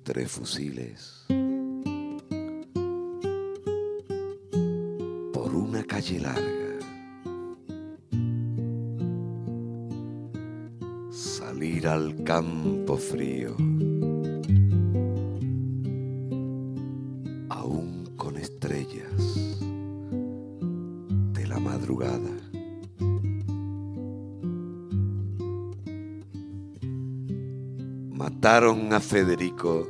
entre fusiles, por una calle larga, salir al campo frío, aún con estrellas de la madrugada. Mataron a Federico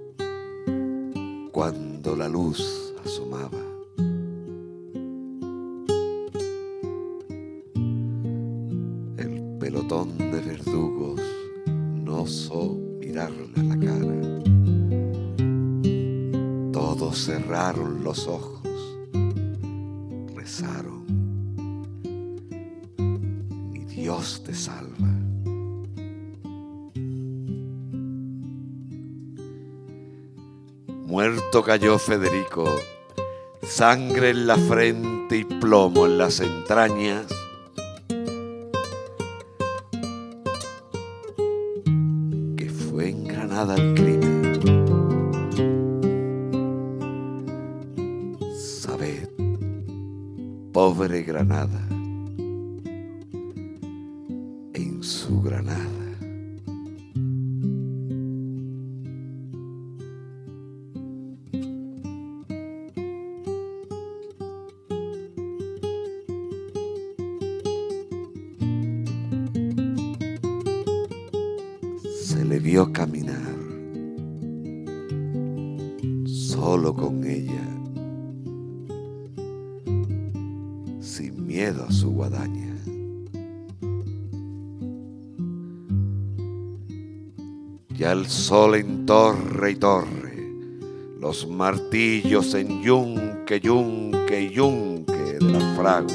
cuando la luz asomaba. El pelotón de verdugos no osó mirarle a la cara. Todos cerraron los ojos, rezaron: "Mi Dios te salva". Muerto cayó Federico, sangre en la frente y plomo en las entrañas. Que fue en Granada el crimen. Sabed, pobre Granada, en su Granada. Se le vio caminar solo con ella, sin miedo a su guadaña. Ya el sol en torre y torre, los martillos en yunque, yunque y yunque de las fraguas.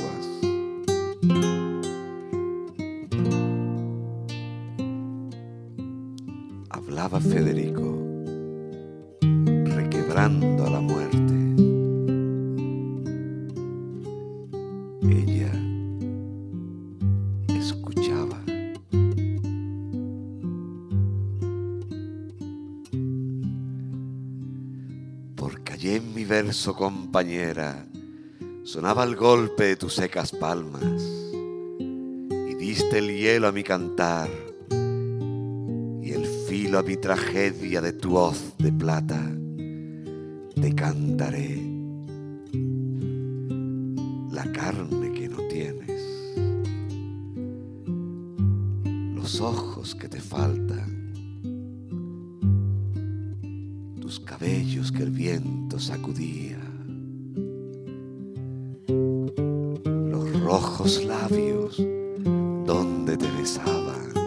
Hablaba Federico, requebrando a la muerte. Ella escuchaba. Porque allí en mi verso, compañera, sonaba el golpe de tus secas palmas y diste el hielo a mi cantar y el filo a mi tragedia de tu hoz de plata. Te cantaré la carne que no tienes, los ojos que te faltan, tus cabellos que el viento sacudía, los rojos labios donde te besaban.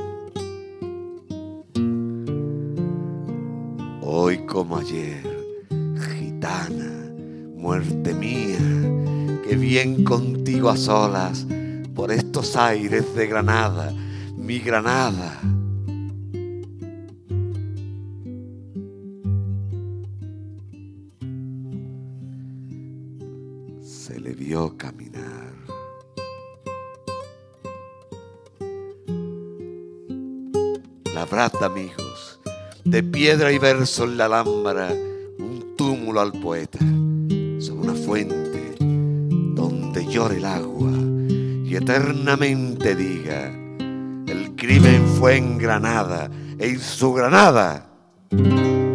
Hoy como ayer, gitana, muerte mía, que bien contigo a solas por estos aires de Granada, mi Granada. Se le vio caminar. Labrad, amigos, de piedra y verso en la Alhambra, un túmulo al poeta, sobre una fuente donde llore el agua y eternamente diga: el crimen fue en Granada, en su Granada.